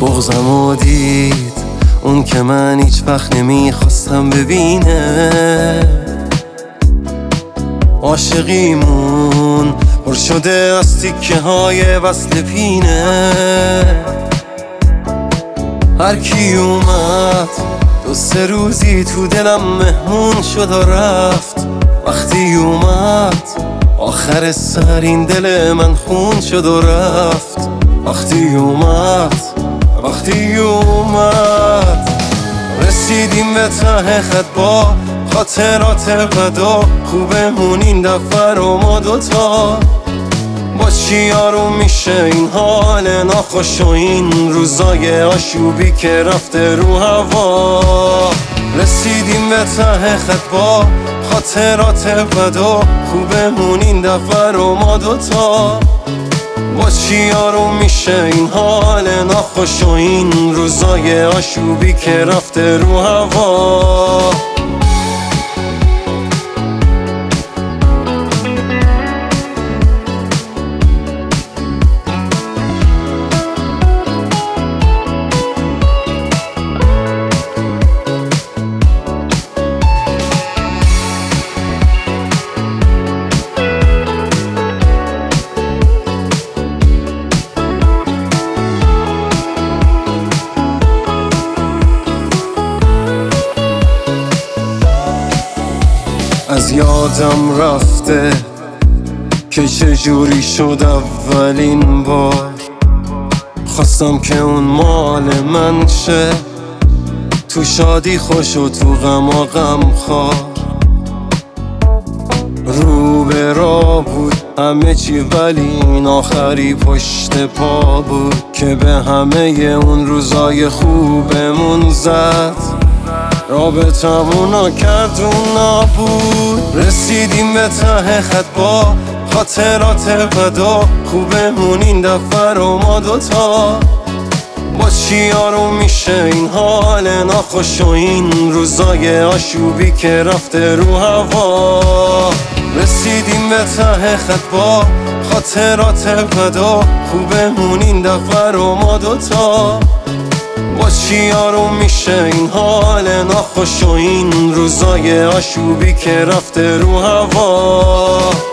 بغضمو دید اون که من هیچ وقت نمیخواستم ببینه. عاشقیمون پر شده از تیکه های وصل پینه. هر کی اومد دو سه روزی تو دلم مهمون شد و رفت. وقتی اومد آخر سر این دل من خون شد و رفت. وقتی اومد رسیدیم به ته خط با خاطرات بدا. خوبمون این دفعه رو ما دوتا. با چی آروم میشه این حال ناخوش و این روزای آشوبی که رفته رو هوا. رسیدیم به ته خط با خاطرات بدا. خوبمون این دفعه رو ما دوتا. با چی آروم میشه این حال ناخوش و این روزای آشوبی که رفته رو هوا. از یادم رفته که چجوری شد اولین بار. خواستم که اون مال من شه، تو شادی خوش و تو غم و غم خوار. رو به راه بود همه چی ولی این آخری پشت پا بود که به همه اون روزای خوبمون زد. رابطمونو کرد اون نابود. رسیدیم به ته خط با خاطرات بدا. خوبمون این دفعه رو ما دوتا. با چی آروم میشه این حال ناخوش و این روزای آشوبی که رفته رو هوا. رسیدیم به ته خط با خاطرات بدا. خوبمون این دفعه رو ما دوتا. با چی آروم میشه این حال ناخوش و این روزای آشوبی که رفته رو هوا.